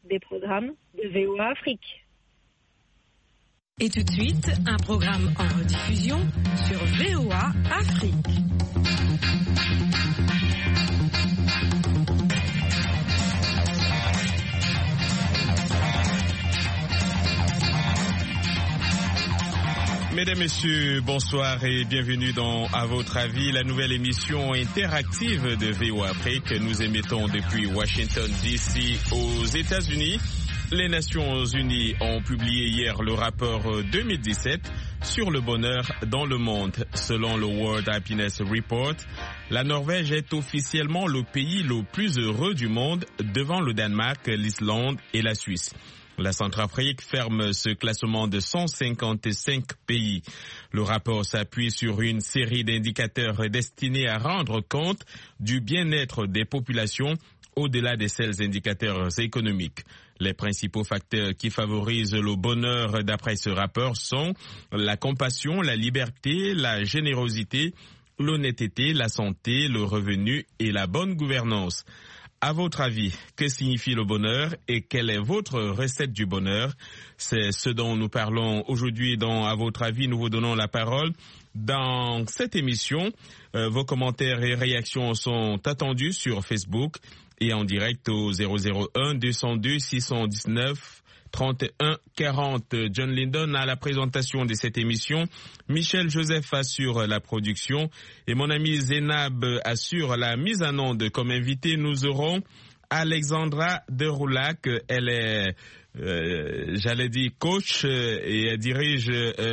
des programmes de VOA Afrique. Et tout de suite, un programme en rediffusion sur VOA Afrique. Mesdames, Messieurs, bonsoir et bienvenue dans À votre avis, la nouvelle émission interactive de VOA Afrique. Nous émettons depuis Washington DC aux États-Unis. Les Nations Unies ont publié hier le rapport 2017 sur le bonheur dans le monde. Selon le World Happiness Report, la Norvège est officiellement le pays le plus heureux du monde devant le Danemark, l'Islande et la Suisse. La Centrafrique ferme ce classement de 155 pays. Le rapport s'appuie sur une série d'indicateurs destinés à rendre compte du bien-être des populations au-delà des seuls indicateurs économiques. Les principaux facteurs qui favorisent le bonheur d'après ce rapport sont la compassion, la liberté, la générosité, l'honnêteté, la santé, le revenu et la bonne gouvernance. À votre avis, que signifie le bonheur et quelle est votre recette du bonheur? C'est ce dont nous parlons aujourd'hui dans À votre avis. Nous vous donnons la parole. Dans cette émission, vos commentaires et réactions sont attendus sur Facebook et en direct au 001 202 619 31 40. John Lindon à la présentation de cette émission. Michel Joseph assure la production et mon ami Zénab assure la mise en onde. Comme invité, nous aurons Alexandra de Roulac. Elle est, coach et elle dirige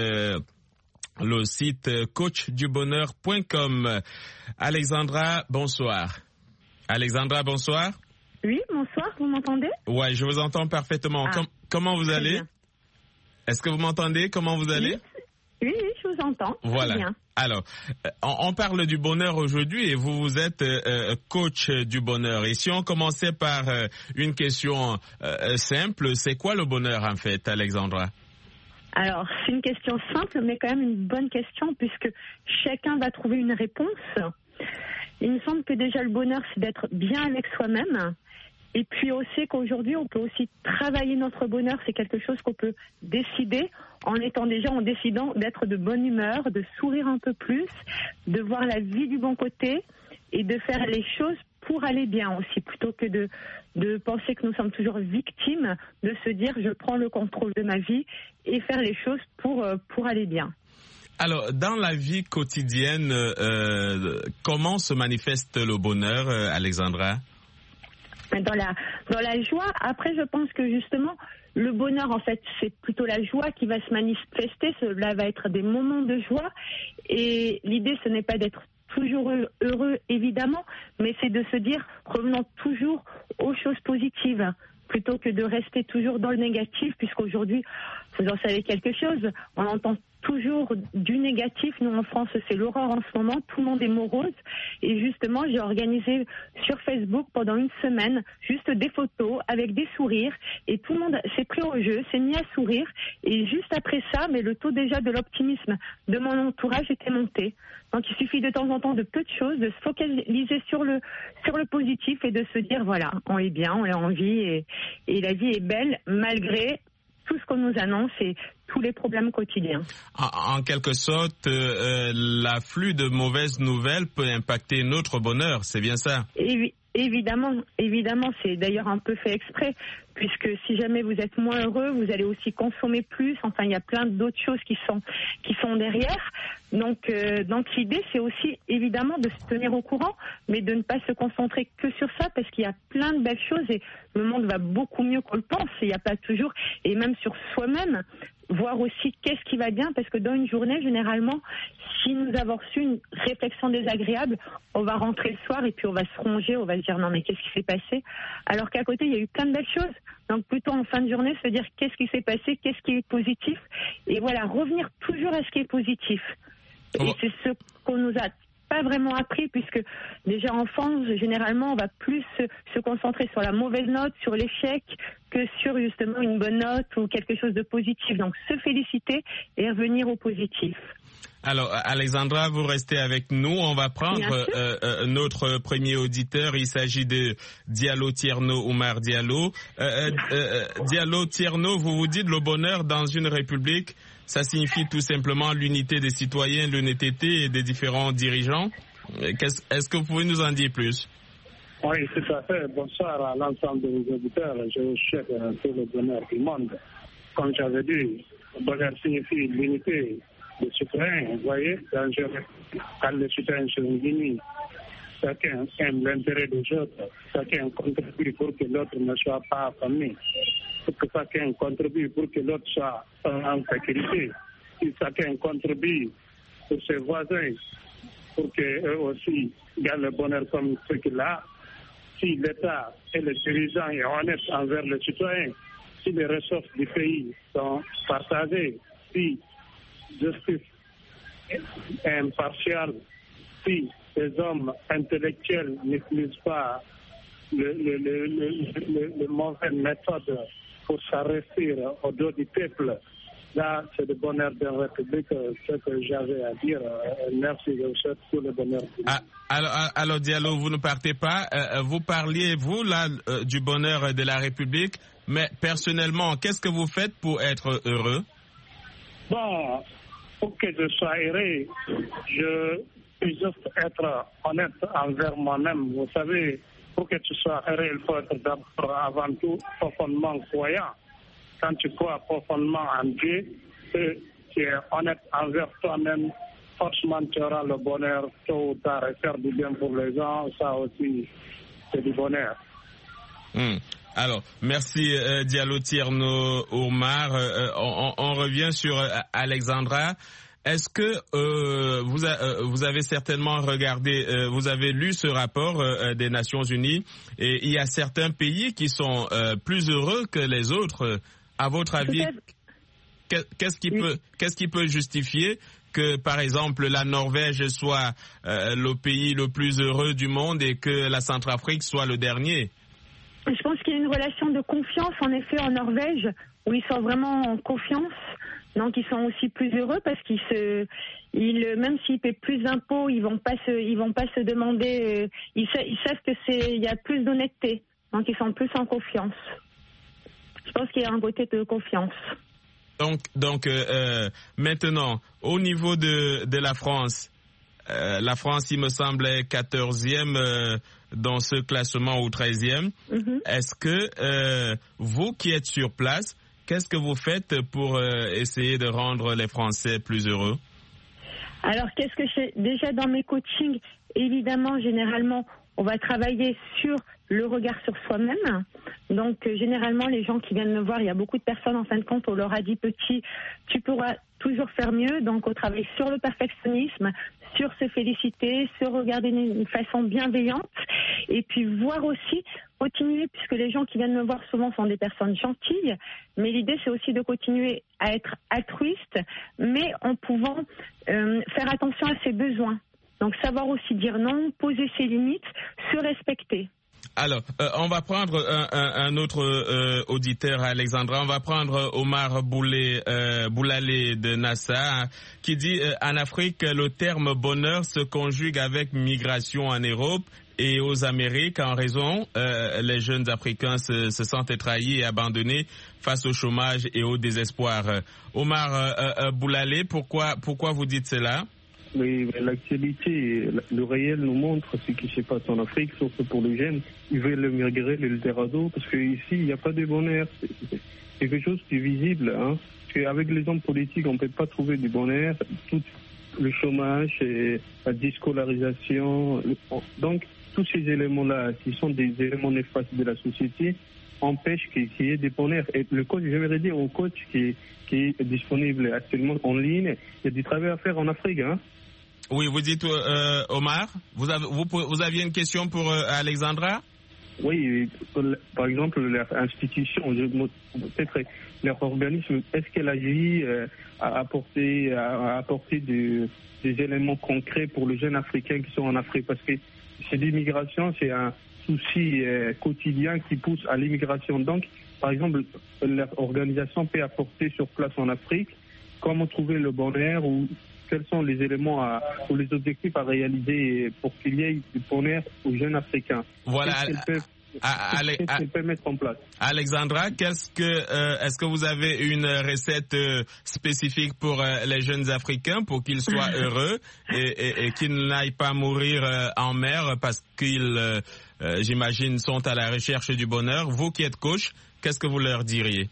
le site coachdubonheur.com. Alexandra, bonsoir. Alexandra, bonsoir. Oui, bonsoir, vous m'entendez? Ouais, je vous entends parfaitement. Comment vous allez? Bien. Est-ce que vous m'entendez? Comment vous allez? Oui, je vous entends. Voilà. Bien. Alors, on parle du bonheur aujourd'hui et vous êtes coach du bonheur. Et si on commençait par une question simple, c'est quoi le bonheur en fait, Alexandra? Alors, c'est une question simple, mais quand même une bonne question puisque chacun va trouver une réponse. Il me semble que déjà le bonheur, c'est d'être bien avec soi-même. Et puis aussi qu'aujourd'hui, on peut aussi travailler notre bonheur. C'est quelque chose qu'on peut décider en décidant d'être de bonne humeur, de sourire un peu plus, de voir la vie du bon côté et de faire les choses pour aller bien aussi, plutôt que de penser que nous sommes toujours victimes, de se dire je prends le contrôle de ma vie et faire les choses pour aller bien. Alors, dans la vie quotidienne, comment se manifeste le bonheur, Alexandra? Dans la joie. Après, je pense que justement, le bonheur, en fait, c'est plutôt la joie qui va se manifester. Cela va être des moments de joie. Et l'idée, ce n'est pas d'être toujours heureux, évidemment, mais c'est de se dire, revenons toujours aux choses positives, plutôt que de rester toujours dans le négatif, puisqu'aujourd'hui, vous en savez quelque chose, on entend toujours du négatif. Nous, en France, c'est l'horreur en ce moment. Tout le monde est morose. Et justement, j'ai organisé sur Facebook pendant une semaine juste des photos avec des sourires. Et tout le monde s'est pris au jeu, s'est mis à sourire. Et juste après ça, mais le taux déjà de l'optimisme de mon entourage était monté. Donc, il suffit de temps en temps de peu de choses, de se focaliser sur le positif et de se dire, voilà, on est bien, on est en vie et la vie est belle malgré tout ce qu'on nous annonce et tous les problèmes quotidiens. En quelque sorte, l'afflux de mauvaises nouvelles peut impacter notre bonheur, c'est bien ça? Évidemment, c'est d'ailleurs un peu fait exprès, puisque si jamais vous êtes moins heureux, vous allez aussi consommer plus. Enfin, il y a plein d'autres choses qui sont derrière. Donc l'idée, c'est aussi évidemment de se tenir au courant, mais de ne pas se concentrer que sur ça, parce qu'il y a plein de belles choses et le monde va beaucoup mieux qu'on le pense. Il n'y a pas toujours, et même sur soi-même, voir aussi qu'est-ce qui va bien, parce que dans une journée, généralement, si nous avons reçu une réflexion désagréable, on va rentrer le soir et puis on va se ronger, on va se dire non mais qu'est-ce qui s'est passé, alors qu'à côté il y a eu plein de belles choses. Donc plutôt en fin de journée se dire qu'est-ce qui s'est passé, qu'est-ce qui est positif, et voilà, revenir toujours à ce qui est positif. Et c'est ce qu'on nous a pas vraiment appris, puisque déjà enfant, généralement, on va plus se concentrer sur la mauvaise note, sur l'échec, que sur justement une bonne note ou quelque chose de positif. Donc se féliciter et revenir au positif. Alors, Alexandra, vous restez avec nous. On va prendre notre premier auditeur. Il s'agit de Diallo Tierno Oumar Diallo. Diallo Tierno, vous dites le bonheur dans une république, ça signifie tout simplement l'unité des citoyens, l'honnêteté des différents dirigeants. Est-ce que vous pouvez nous en dire plus? Oui, tout à fait. Bonsoir à l'ensemble des auditeurs. Je souhaite tout le bonheur du monde. Comme j'avais dit, le bonheur signifie l'unité des citoyens. Vous voyez, quand les citoyens sont unis, chacun aime l'intérêt des autres, chacun contribue pour que l'autre ne soit pas affamé, pour que chacun contribue pour que l'autre soit en sécurité, si chacun contribue pour ses voisins, pour qu'eux aussi gagnent le bonheur comme ce qu'il a. Si l'État et les dirigeants sont honnêtes envers les citoyens, si les ressources du pays sont partagées, si justice est impartiale, si les hommes intellectuels n'utilisent pas les mauvaises méthodes pour s'arrêter au dos du peuple, là, c'est le bonheur de la République, ce que j'avais à dire. Merci, je vous souhaite tout le bonheur. Alors, Diallo, vous ne partez pas. Vous parliez, vous, là, du bonheur de la République, mais personnellement, qu'est-ce que vous faites pour être heureux? Bon, pour que je sois heureux, je peux juste être honnête envers moi-même. Vous savez, pour que tu sois heureux, il faut être d'abord, avant tout, profondément croyant. Quand tu crois profondément en Dieu, et tu es honnête envers toi-même, forcément tu auras le bonheur tôt ou tard. Et faire du bien pour les gens, ça aussi, c'est du bonheur. Alors, merci Diallo Tierno Oumar. On revient sur Alexandra. Est-ce que vous avez certainement regardé, vous avez lu ce rapport des Nations Unies, et il y a certains pays qui sont plus heureux que les autres. À votre avis, qu'est-ce qui peut justifier que, par exemple, la Norvège soit le pays le plus heureux du monde et que la Centrafrique soit le dernier? Je pense qu'il y a une relation de confiance, en effet, en Norvège, où ils sont vraiment en confiance. Donc, ils sont aussi plus heureux parce même s'ils paient plus d'impôts, ils vont pas se demander, ils savent que il y a plus d'honnêteté. Donc, ils sont plus en confiance. Je pense qu'il y a un côté de confiance. Donc maintenant, au niveau de la France, il me semble, est 14e dans ce classement ou 13e. Est-ce que vous qui êtes sur place, qu'est-ce que vous faites pour essayer de rendre les Français plus heureux? Alors, qu'est-ce que je fais? Déjà, dans mes coachings, évidemment, généralement, on va travailler sur le regard sur soi-même. Donc, généralement, les gens qui viennent me voir, il y a beaucoup de personnes, en fin de compte, on leur a dit petit, tu pourras toujours faire mieux. Donc, on travaille sur le perfectionnisme, sur se féliciter, se regarder d'une façon bienveillante. Et puis, voir aussi, continuer, puisque les gens qui viennent me voir souvent sont des personnes gentilles. Mais l'idée, c'est aussi de continuer à être altruiste, mais en pouvant faire attention à ses besoins. Donc, savoir aussi dire non, poser ses limites, se respecter. Alors, on va prendre un autre auditeur, Alexandra. On va prendre Omar Boulalé de NASA, qui dit en Afrique, le terme bonheur se conjugue avec migration en Europe et aux Amériques. En raison, les jeunes Africains se sentent trahis et abandonnés face au chômage et au désespoir. Omar Boulalé, pourquoi vous dites cela? Oui, l'actualité, le réel nous montre ce qui se passe en Afrique, sauf pour les jeunes. Ils veulent migrer l'Eldorado parce qu'ici, il n'y a pas de bonheur. C'est quelque chose qui est visible. Parce qu'avec les hommes politiques, on ne peut pas trouver du bonheur. Tout le chômage, et la déscolarisation. Donc, tous ces éléments-là, qui sont des éléments néfastes de la société, empêchent qu'il y ait des bonheurs. Et le coach, j'aimerais dire au coach qui est disponible actuellement en ligne, il y a du travail à faire en Afrique. Oui, vous dites, Omar, vous aviez une question pour Alexandra? Oui, par exemple, leur institution, peut-être leur organisme, est-ce qu'elle agit à apporter des éléments concrets pour les jeunes Africains qui sont en Afrique? Parce que l'immigration, c'est un souci quotidien qui pousse à l'immigration. Donc, par exemple, leur organisation peut apporter sur place en Afrique comment trouver le bonheur ou quels sont les éléments ou les objectifs à réaliser pour qu'il y ait du bonheur aux jeunes Africains. Voilà. Qu'est-ce qu'elle peut mettre en place? Alexandra, est-ce que vous avez une recette spécifique pour les jeunes Africains pour qu'ils soient heureux et qu'ils n'aillent pas mourir en mer parce qu'ils, j'imagine, sont à la recherche du bonheur? Vous qui êtes coach, qu'est-ce que vous leur diriez?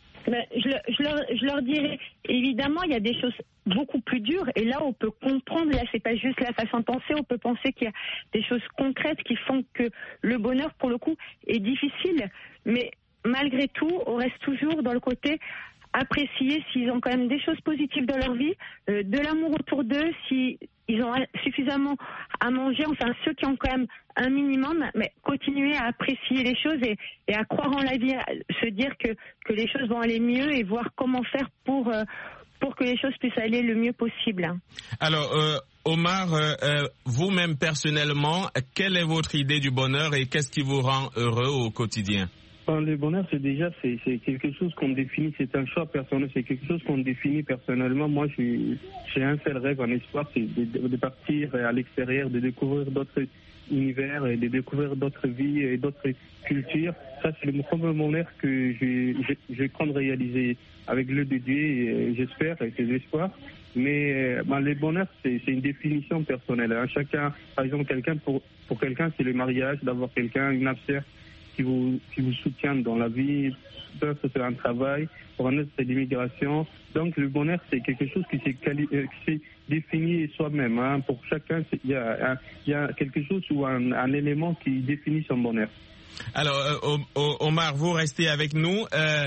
Je leur dirais, évidemment, il y a des choses beaucoup plus dures, et là, on peut comprendre, là, c'est pas juste la façon de penser, on peut penser qu'il y a des choses concrètes qui font que le bonheur, pour le coup, est difficile, mais malgré tout, on reste toujours dans le côté apprécier s'ils ont quand même des choses positives dans leur vie, de l'amour autour d'eux, s'ils ont suffisamment à manger, enfin ceux qui ont quand même un minimum, mais continuer à apprécier les choses et à croire en la vie, à se dire que les choses vont aller mieux et voir comment faire pour que les choses puissent aller le mieux possible. Alors, Omar, vous-même personnellement, quelle est votre idée du bonheur et qu'est-ce qui vous rend heureux au quotidien? Le bonheur, c'est quelque chose qu'on définit, c'est un choix personnel, c'est quelque chose qu'on définit personnellement. Moi, j'ai un seul rêve, un espoir, c'est de partir à l'extérieur, de découvrir d'autres univers et de découvrir d'autres vies et d'autres cultures. Ça, c'est le premier bonheur que je compte réaliser avec l'aide de Dieu, et j'espère, avec les espoirs. Mais le bonheur, c'est une définition personnelle. Hein. Chacun, par exemple, pour quelqu'un, c'est le mariage, d'avoir quelqu'un, une affaire qui vous soutient dans la vie. Peut-être c'est un travail, pour un autre c'est l'immigration. Donc le bonheur, c'est quelque chose qui s'est défini soi-même. Hein. Pour chacun, il y a quelque chose ou un élément qui définit son bonheur. Alors, Omar, vous restez avec nous.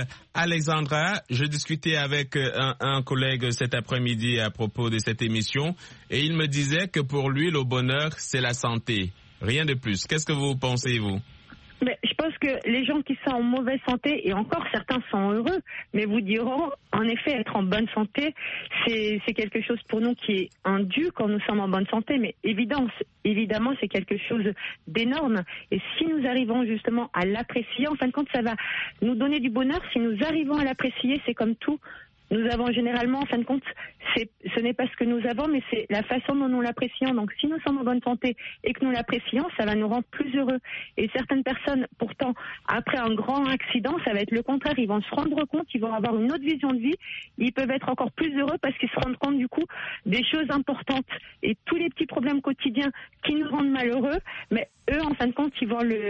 Alexandra, je discutais avec un collègue cet après-midi à propos de cette émission et il me disait que pour lui, le bonheur, c'est la santé. Rien de plus. Qu'est-ce que vous pensez, vous? Mais je pense que les gens qui sont en mauvaise santé, et encore certains sont heureux, mais vous diront, en effet, être en bonne santé, c'est quelque chose pour nous qui est un dû quand nous sommes en bonne santé, mais évidemment, c'est quelque chose d'énorme. Et si nous arrivons justement à l'apprécier, en fin de compte, ça va nous donner du bonheur. Si nous arrivons à l'apprécier, c'est comme tout. Nous avons généralement, en fin de compte, ce n'est pas ce que nous avons, mais c'est la façon dont nous l'apprécions. Donc, si nous sommes en bonne santé et que nous l'apprécions, ça va nous rendre plus heureux. Et certaines personnes, pourtant, après un grand accident, ça va être le contraire. Ils vont se rendre compte, ils vont avoir une autre vision de vie. Ils peuvent être encore plus heureux parce qu'ils se rendent compte, du coup, des choses importantes et tous les petits problèmes quotidiens qui nous rendent malheureux. Mais eux, en fin de compte, ils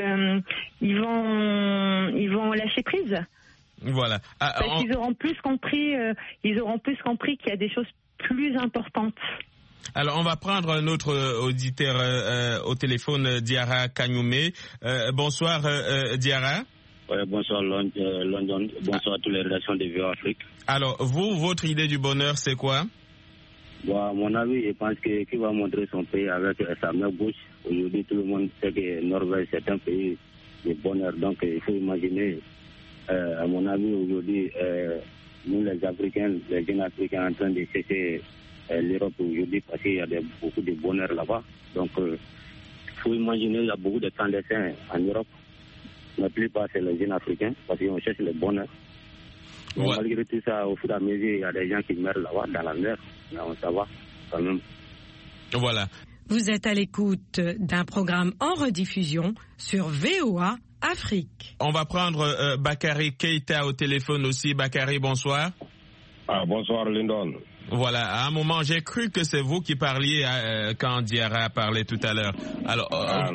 vont lâcher prise. Voilà. Parce qu'ils auront plus compris, qu'il y a des choses plus importantes. Alors, on va prendre notre auditeur au téléphone, Diarra Kagnoumé. Bonsoir, Diarra. Ouais, bonsoir, London. Bonsoir à toutes les rédactions de VOA Afrique. Alors, votre idée du bonheur, c'est quoi? Bon, à mon avis, je pense qu'il va montrer son pays avec sa main gauche. Aujourd'hui, tout le monde sait que Norvège, c'est un pays de bonheur. Donc, il faut imaginer... à mon avis, aujourd'hui, nous les Africains, les jeunes Africains en train de chercher l'Europe aujourd'hui parce qu'il y a beaucoup de bonheur là-bas. Donc, il faut imaginer, il y a beaucoup de clandestins en Europe. La plupart, c'est les jeunes Africains parce qu'on cherche le bonheur. Ouais. Malgré tout ça, au fur et à mesure, il y a des gens qui meurent là-bas dans la mer. Mais ça va quand même. Voilà. Vous êtes à l'écoute d'un programme en rediffusion sur VOA Afrique. On va prendre Bakary Keita au téléphone aussi. Bakary, bonsoir. Bonsoir, Lyndon. Voilà, à un moment, j'ai cru que c'est vous qui parliez quand Diarra parlait tout à l'heure. Alors,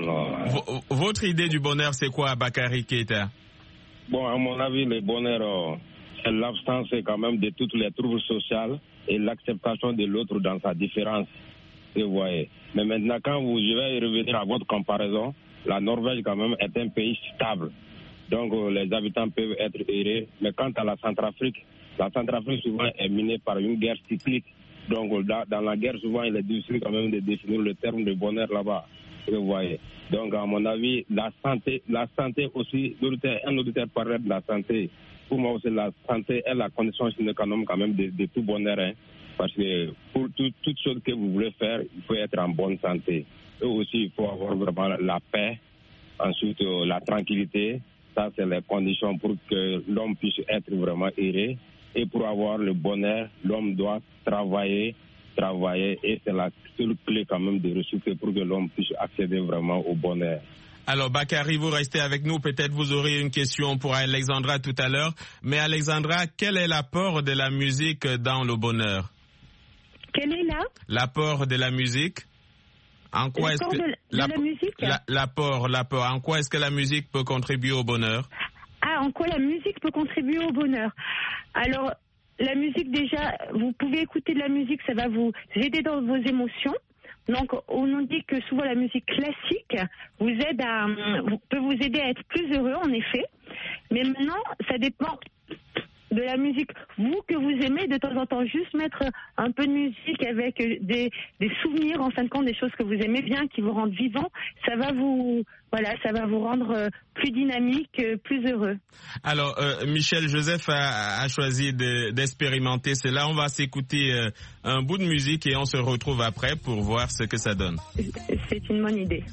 votre idée du bonheur, c'est quoi, Bakary Keita? Bon, à mon avis, le bonheur, c'est l'absence quand même de toutes les troubles sociales et l'acceptation de l'autre dans sa différence. Vous voyez. Mais maintenant, je vais revenir à votre comparaison, la Norvège, quand même, est un pays stable. Donc, les habitants peuvent être heureux. Mais quant à la Centrafrique souvent est minée par une guerre cyclique. Donc, dans la guerre, souvent, il est difficile quand même de définir le terme de bonheur là-bas. Vous voyez. Donc, à mon avis, la santé aussi, un auditeur parlait de la santé. Pour moi aussi, la santé est la condition sine qua non quand même de tout bonheur. Hein. Parce que pour toute chose que vous voulez faire, il faut être en bonne santé. Et aussi, il faut avoir vraiment la paix, ensuite la tranquillité. Ça, c'est les conditions pour que l'homme puisse être vraiment heureux. Et pour avoir le bonheur, l'homme doit travailler travailler et c'est la seule clé quand même de ressources pour que l'homme puisse accéder vraiment au bonheur. Alors, Bakary, vous restez avec nous. Peut-être vous aurez une question pour Alexandra tout à l'heure. Mais Alexandra, quel est l'apport de la musique dans le bonheur? Quel est l'apport de la musique? En quoi est-ce que la musique? L'apport. En quoi est-ce que la musique peut contribuer au bonheur? Ah, en quoi la musique peut contribuer au bonheur? Alors, la musique, déjà, vous pouvez écouter de la musique, ça va vous aider dans vos émotions. Donc, on nous dit que souvent la musique classique peut vous aider à être plus heureux, en effet. Mais maintenant, ça dépend de la musique. Vous, que vous aimez, de temps en temps, juste mettre un peu de musique avec des souvenirs, en fin de compte, des choses que vous aimez bien, qui vous rendent vivant, ça va vous rendre plus dynamique, plus heureux. Alors, Michel Joseph a choisi d'expérimenter cela. On va s'écouter un bout de musique et on se retrouve après pour voir ce que ça donne. C'est une bonne idée.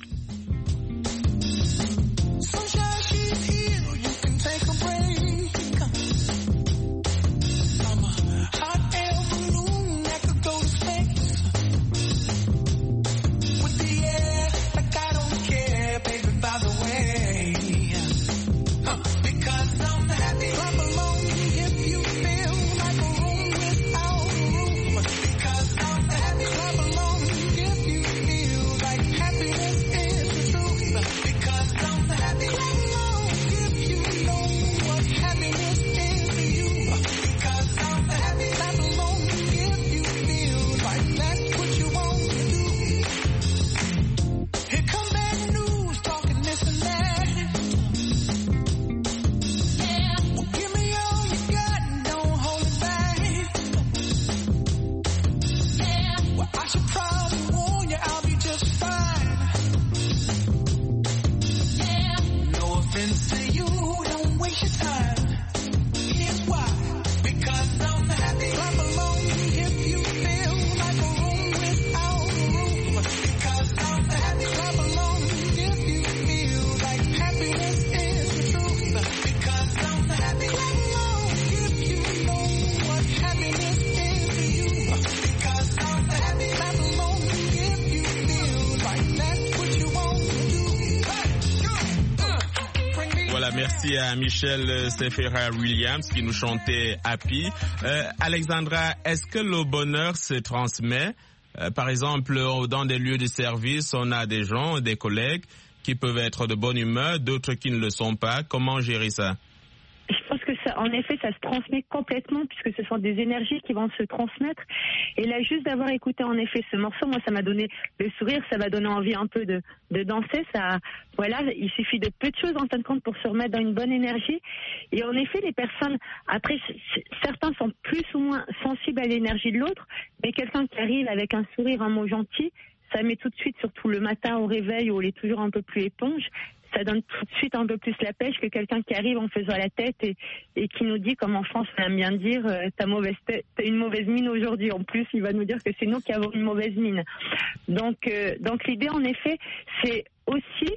Merci à Michel Sephera Williams qui nous chantait Happy. Alexandra, est-ce que le bonheur se transmet? Par exemple, dans des lieux de service, on a des gens, des collègues qui peuvent être de bonne humeur, d'autres qui ne le sont pas. Comment gérer ça? Je pense que en effet, ça se transmet complètement puisque ce sont des énergies qui vont se transmettre. Et là, juste d'avoir écouté en effet ce morceau, moi, ça m'a donné le sourire, ça m'a donné envie un peu de danser. Ça, voilà, il suffit de peu de choses en fin de compte pour se remettre dans une bonne énergie. Et en effet, les personnes, après, certains sont plus ou moins sensibles à l'énergie de l'autre, mais quelqu'un qui arrive avec un sourire, un mot gentil, ça met tout de suite, surtout le matin au réveil où on est toujours un peu plus éponge, ça donne tout de suite un peu plus la pêche que quelqu'un qui arrive en faisant la tête et qui nous dit, comme en France on aime bien dire, t'as une mauvaise mine aujourd'hui. En plus, il va nous dire que c'est nous qui avons une mauvaise mine. Donc l'idée, en effet, c'est aussi,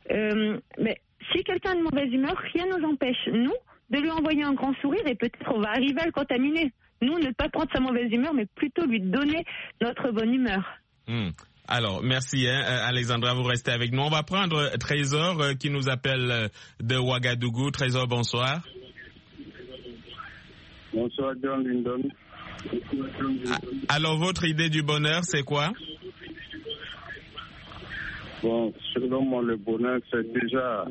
mais si quelqu'un a une mauvaise humeur, rien ne nous empêche, nous, de lui envoyer un grand sourire et peut-être on va arriver à le contaminer. Nous, ne pas prendre sa mauvaise humeur, mais plutôt lui donner notre bonne humeur. Alors, merci Alexandra, vous restez avec nous. On va prendre Trésor qui nous appelle de Ouagadougou. Trésor, bonsoir. Bonsoir John Lindon. Alors, votre idée du bonheur, c'est quoi? Bon, selon moi, le bonheur, c'est déjà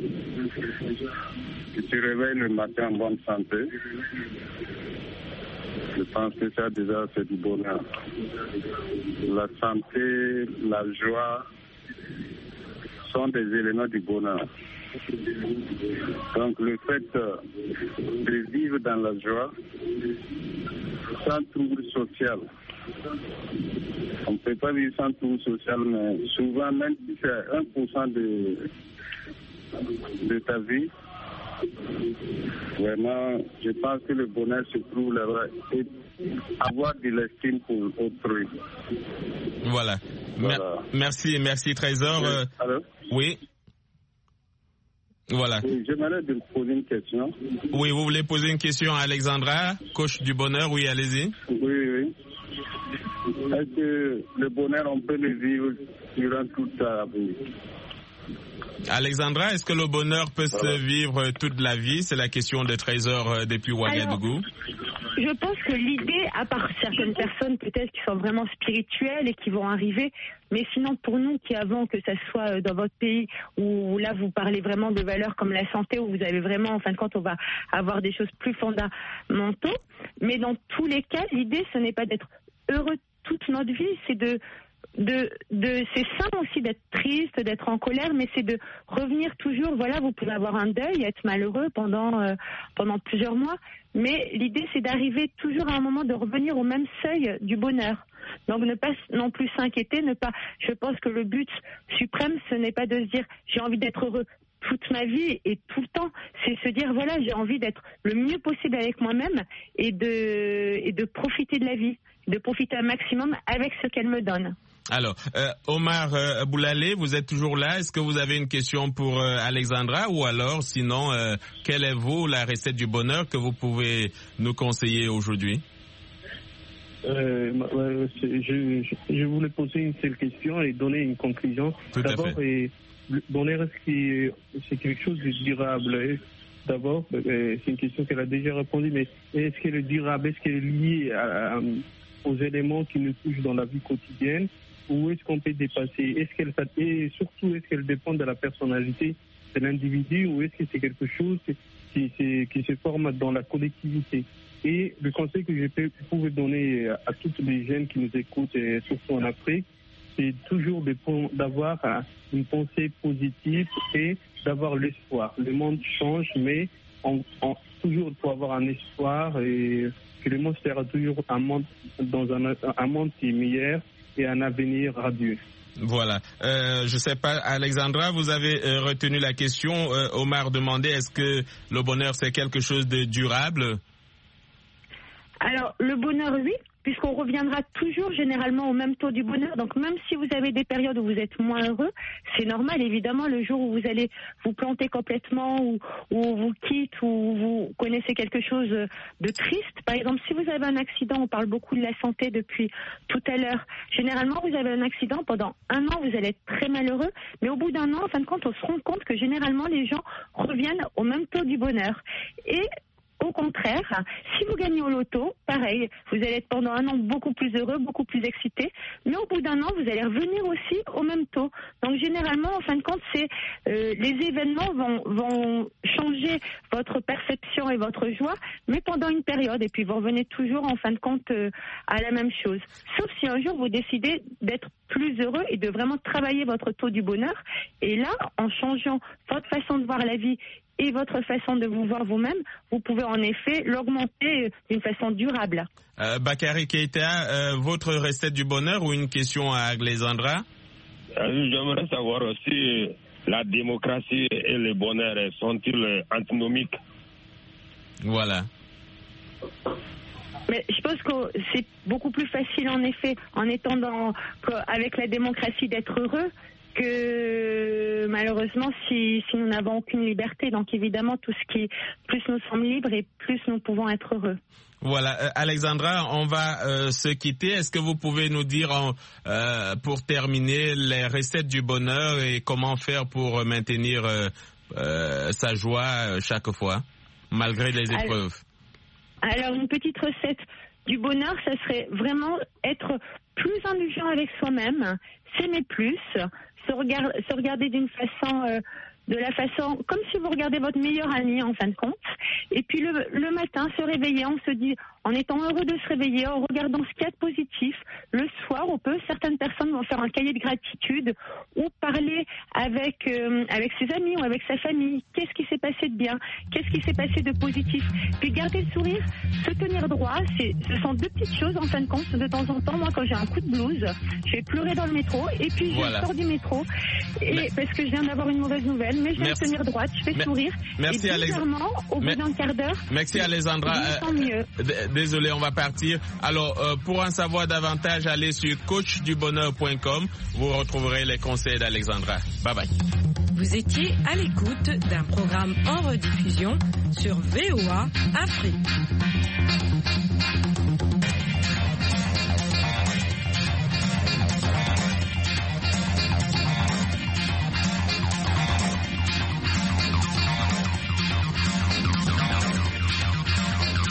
que tu réveilles le matin en bonne santé. Je pense que ça, déjà, c'est du bonheur. La santé, la joie sont des éléments du bonheur. Donc, le fait de vivre dans la joie, sans trouble social. On ne peut pas vivre sans trouble social, mais souvent, même si c'est 1% de ta vie, vraiment, je pense que le bonheur se trouve là-bas et avoir de l'estime pour autrui. Voilà. Merci Trésor. Allô? Oui. Voilà. Oui, j'aimerais te poser une question. Oui, vous voulez poser une question à Alexandra, coach du bonheur? Oui, allez-y. Oui. est-ce que le bonheur, on peut le vivre durant toute sa vie? Alexandra, est-ce que le bonheur peut se vivre toute la vie? C'est la question de Trésor depuis Ouagadougou. Je pense que l'idée, à part certaines personnes peut-être qui sont vraiment spirituelles et qui vont arriver, mais sinon pour nous qui avons, que ça soit dans votre pays où là vous parlez vraiment de valeurs comme la santé, où vous avez vraiment, en fin de compte, on va avoir des choses plus fondamentaux. Mais dans tous les cas, l'idée, ce n'est pas d'être heureux toute notre vie, c'est c'est sain aussi d'être triste, d'être en colère, mais c'est de revenir toujours. Voilà, vous pouvez avoir un deuil, être malheureux pendant plusieurs mois, mais l'idée c'est d'arriver toujours à un moment de revenir au même seuil du bonheur. Donc ne pas non plus s'inquiéter, je pense que le but suprême, ce n'est pas de se dire j'ai envie d'être heureux toute ma vie et tout le temps, c'est se dire voilà, j'ai envie d'être le mieux possible avec moi-même et de profiter de la vie, de profiter un maximum avec ce qu'elle me donne. Alors, Omar Boulalé, vous êtes toujours là. Est-ce que vous avez une question pour Alexandra, ou alors, sinon, quelle est la recette du bonheur que vous pouvez nous conseiller aujourd'hui? Je voulais poser une seule question et donner une conclusion. D'abord, le bonheur, c'est quelque chose de durable. D'abord, c'est une question qu'elle a déjà répondu, mais est-ce qu'elle est durable? Est-ce qu'elle est liée aux éléments qui nous touchent dans la vie quotidienne? Ou est-ce qu'on peut dépasser? Et surtout, est-ce qu'elle dépend de la personnalité de l'individu, ou est-ce que c'est quelque chose qui se forme dans la collectivité? Et le conseil que je pouvais donner à toutes les jeunes qui nous écoutent, et surtout en Afrique, c'est toujours d'avoir une pensée positive et d'avoir l'espoir. Le monde change, mais toujours il faut avoir un espoir, et que le monde sera toujours un monde qui est meilleur et un avenir radieux. Voilà. Je sais pas, Alexandra, vous avez retenu la question. Omar demandait, est-ce que le bonheur, c'est quelque chose de durable? Alors, le bonheur, oui, puisqu'on reviendra toujours généralement au même taux du bonheur. Donc, même si vous avez des périodes où vous êtes moins heureux, c'est normal, évidemment, le jour où vous allez vous planter complètement, ou vous quitte, ou vous connaissez quelque chose de triste. Par exemple, si vous avez un accident, on parle beaucoup de la santé depuis tout à l'heure. Généralement, vous avez un accident, pendant un an, vous allez être très malheureux, mais au bout d'un an, en fin de compte, on se rend compte que généralement, les gens reviennent au même taux du bonheur. Et au contraire, si vous gagnez au loto, pareil, vous allez être pendant un an beaucoup plus heureux, beaucoup plus excité, mais au bout d'un an, vous allez revenir aussi au même taux. Donc généralement, en fin de compte, les événements vont changer votre perception et votre joie, mais pendant une période, et puis vous revenez toujours en fin de compte à la même chose. Sauf si un jour vous décidez d'être plus heureux et de vraiment travailler votre taux du bonheur, et là, en changeant votre façon de voir la vie et votre façon de vous voir vous-même, vous pouvez en effet l'augmenter d'une façon durable. Bakary Keïta, votre recette du bonheur, ou une question à Alexandra? J'aimerais savoir aussi, la démocratie et le bonheur sont-ils antinomiques? Voilà. Mais je pense que c'est beaucoup plus facile en effet, en étant avec la démocratie, d'être heureux, que malheureusement si nous n'avons aucune liberté. Donc évidemment, plus nous sommes libres et plus nous pouvons être heureux. Voilà, Alexandra, on va se quitter. Est-ce que vous pouvez nous dire pour terminer les recettes du bonheur et comment faire pour maintenir sa joie chaque fois malgré les épreuves? Alors une petite recette du bonheur, ça serait vraiment être plus indulgent avec soi-même, s'aimer plus, se regarder de la façon comme si vous regardez votre meilleur ami en fin de compte, et puis le matin se réveiller, on se dit, en étant heureux de se réveiller, en regardant ce qu'il y a de positif. Le soir, certaines personnes vont faire un cahier de gratitude ou parler avec ses amis ou avec sa famille. Qu'est-ce qui s'est passé de bien? Qu'est-ce qui s'est passé de positif? Puis garder le sourire, se tenir droit. Ce sont deux petites choses en fin de compte. De temps en temps, moi, quand j'ai un coup de blues, je vais pleurer dans le métro, et puis je sors du métro, parce que je viens d'avoir une mauvaise nouvelle, mais je vais tenir droite, je fais sourire. Merci, et bizarrement, au bout d'un quart d'heure, merci Alexandra. Mieux. Désolé, on va partir. Alors, pour en savoir davantage, allez sur coachdubonheur.com. Vous retrouverez les conseils d'Alexandra. Bye bye. Vous étiez à l'écoute d'un programme en rediffusion sur VOA Afrique.